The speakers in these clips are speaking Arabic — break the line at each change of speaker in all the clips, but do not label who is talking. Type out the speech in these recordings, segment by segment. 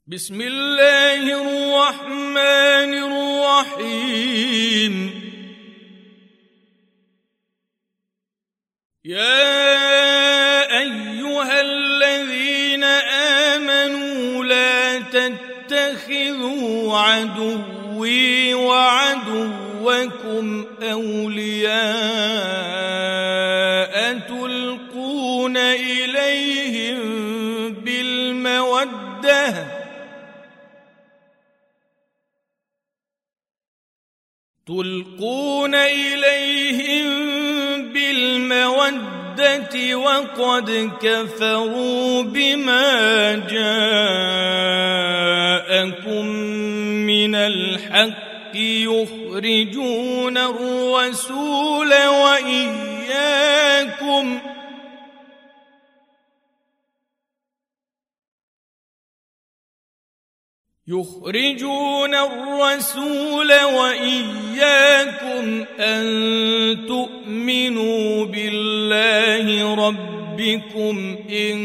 بسم الله الرحمن الرحيم. يا أيها الذين آمنوا لا تتخذوا عدوي وعدوكم أولياء تلقون إليهم بالمودة وقد كفروا بما جاءكم من الحق يخرجون الرسول وإياكم أن تؤمنوا بالله ربكم إن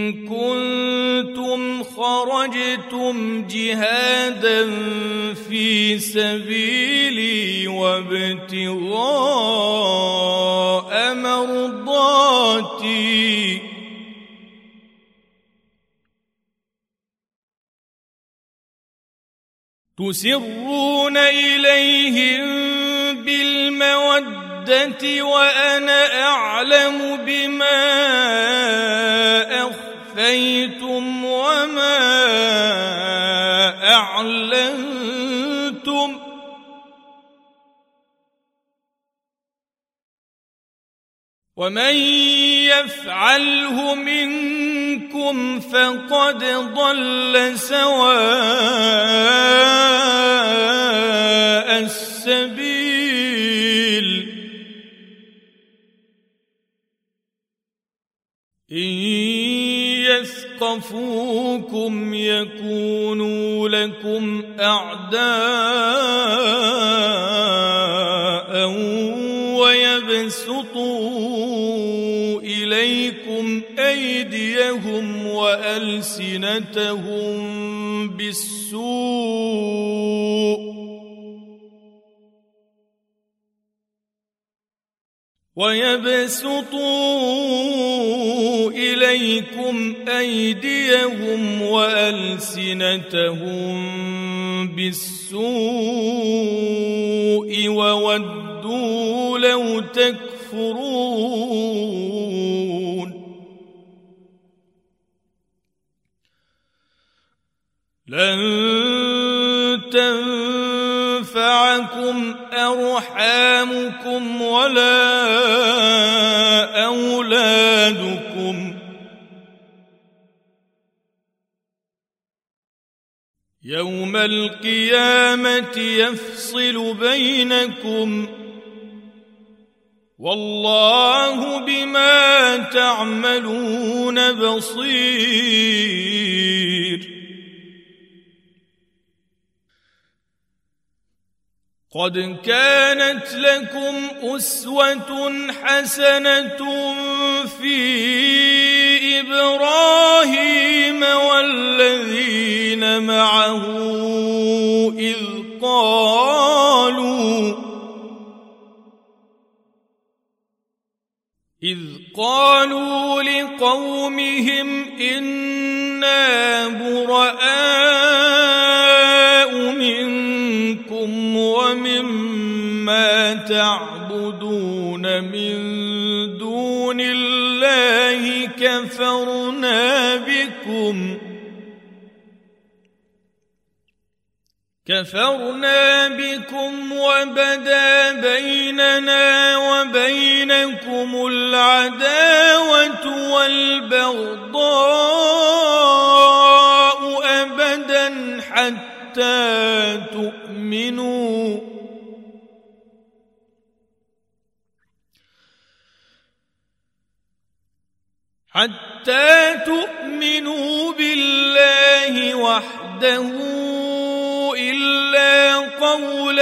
كنتم خرجتم جهادا في سبيلي وابتغاء مرضاتي تسرون إليهم بالمودة وأنا أعلم بما أخفيتم وما أعلنتم ومن يفعله منكم فقد ضل سواء السبيل. إن يثقفوكم يكونوا لكم أعداء ويبسطوا إليكم أيديهم وألسنتهم بالسوء وودوا لو تكفرون. لن تنفعكم أرحامكم ولا أولادكم يوم القيامة يفصل بينكم والله بما تعملون بصير. قد كانت لكم أسوة حسنة في إبراهيم والذين معه إذ قالوا لقومهم إنا براء منكم ومما تعبدون من دون الله كفرنا بكم وبدا بيننا وبينكم العداوة والبغضاء أبدا حتى تؤمنوا بالله وحده إلا قول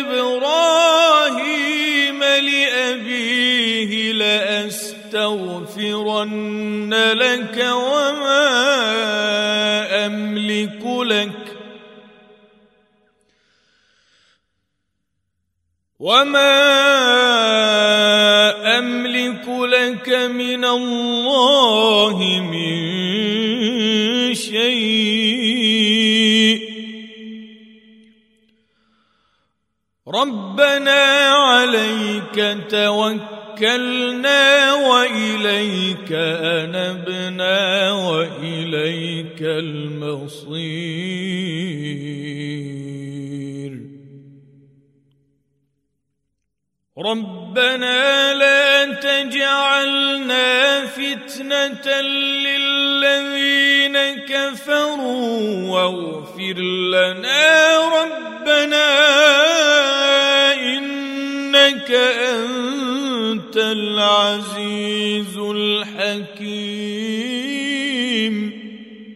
إبراهيم لأبيه لأستغفرن لك وما أملك لك من الله من شيء ربنا عليك توكلنا وإليك أنبنا وإليك المصير ربنا لا تجعلنا فتنة للذين كفروا واغفر لنا ربنا إنك أنت العزيز الحكيم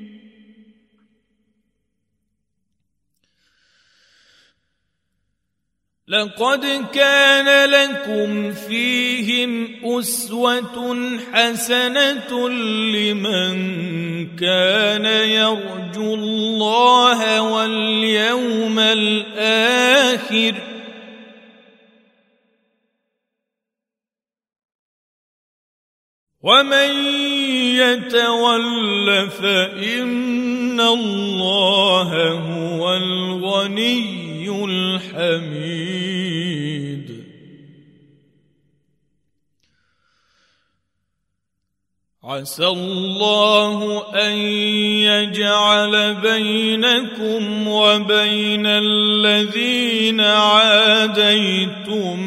لقد كان لكم فيهم أسوة حسنة لمن كان يرجو الله واليوم الآخر ومن يتول فإن الله هو الغني الحميد عسى الله أن يجعل بينكم وبين الذين عاديتم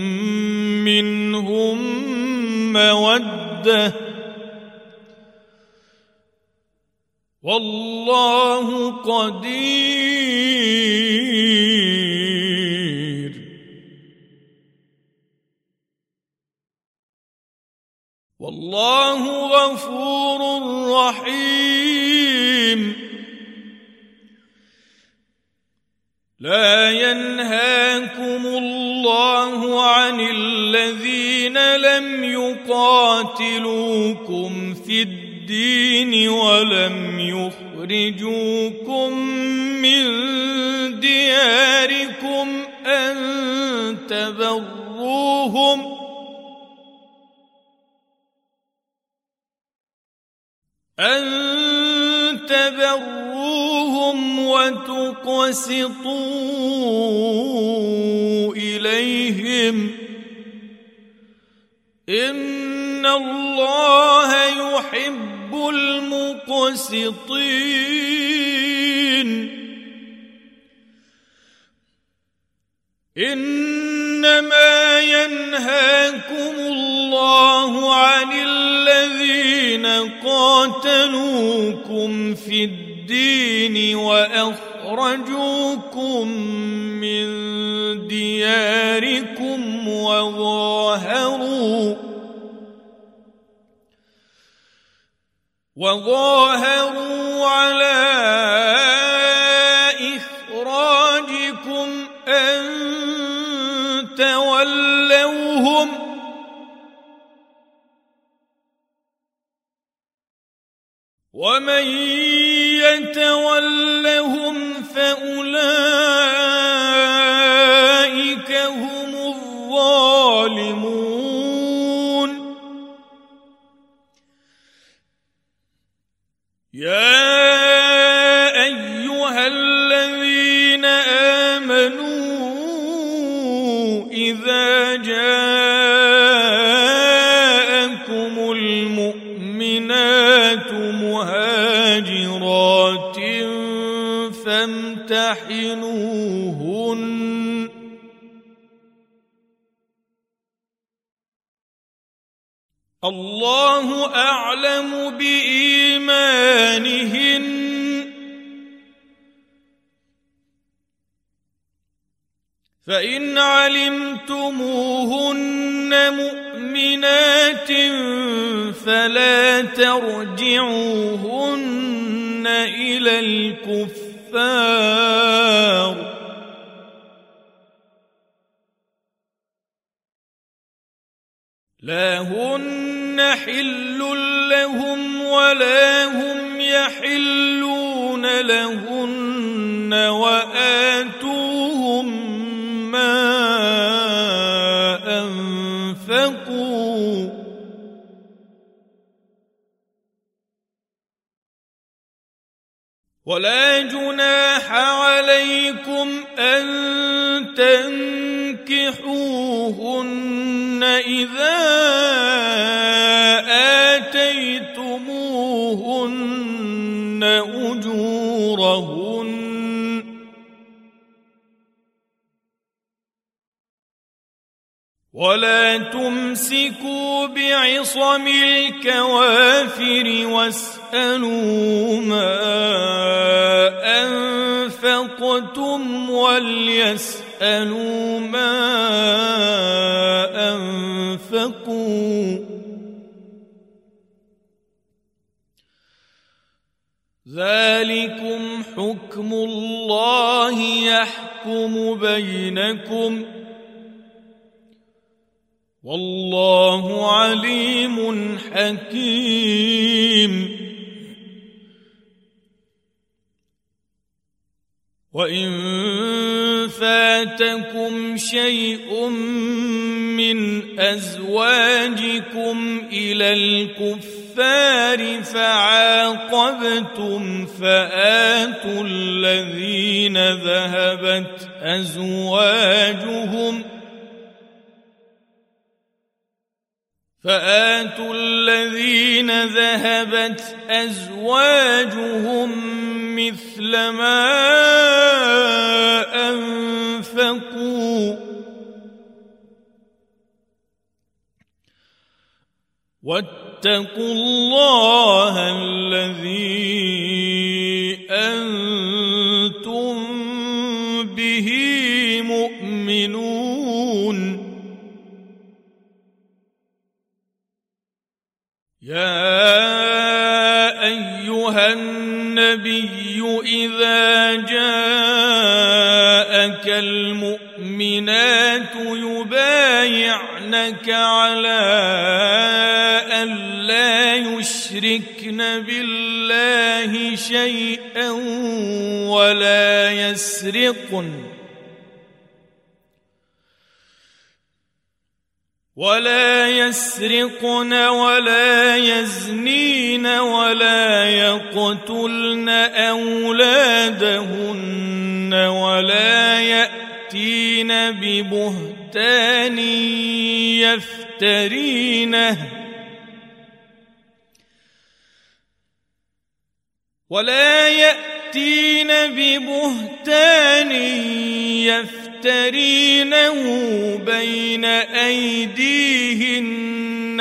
منهم مودة والله قدير والله غفور رحيم لا ينهاكم الله عن الذين لم يقاتلوكم في الدين ولم يخرجوكم من دياركم أن تبروهم وتقسطوا إليهم إن الله يحب المقسطين إنما ينهاكم الله عن الذين قاتلوكم في الدين وأخرجوكم من دياركم وظاهروا على إخراجكم أن تولوهم ومن يتولهم فأولئك هم الظالمون يا أيها الذين آمنوا إذا جاءكم المؤمنات مهاجرات فامتحنوهن الله أعلم بإيمانهن فإن علمتموهن مؤمنات فلا ترجعوهن إلى الكفار لا هن حل لهم ولا هم يحلون فآذن لهن وآتوهم ما أنفقوا ولا جناح عليكم أن تنكحوهن إذا آتيتموهن أجورهن ولا تمسكوا بعصم الكوافر واسألوا ما أنفقتم وليسألوا ما أنفقوا ذلكم حكم الله يحكم بينكم والله عليم حكيم وإن فاتكم شيء من أزواجكم إلى الكفار فعاقبتم فآتوا الذين ذهبت أزواجهم مثل ما أنفقوا واتقوا الله الذي أنتم به مؤمنون يا أيها النبي إذا جاءك المؤمنات يبايعنك على أن لا يشركن بالله شيئا ولا يسرقن ولا يزنين ولا يقتلن أولادهن ولا يأتين ببهتان يفترينه بين أيديهن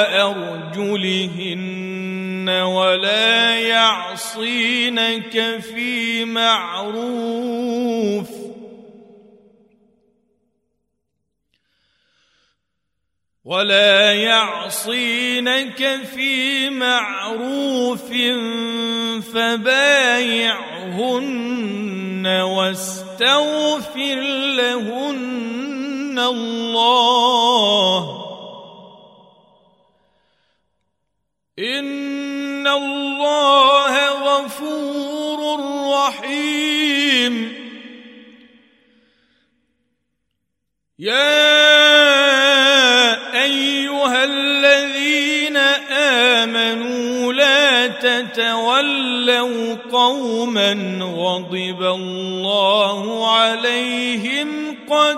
وأرجلهن ولا يعصينك في معروف فبايعهن واستغفر لهن الله إن الله غفور رحيم يا أيها الذين آمنوا لا تتولوا قوما غضب الله عليهم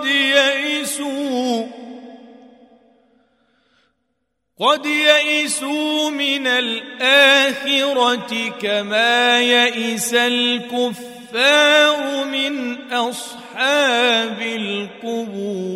قد يئسوا من الآخرة كما يئس الكفار من أصحاب القبور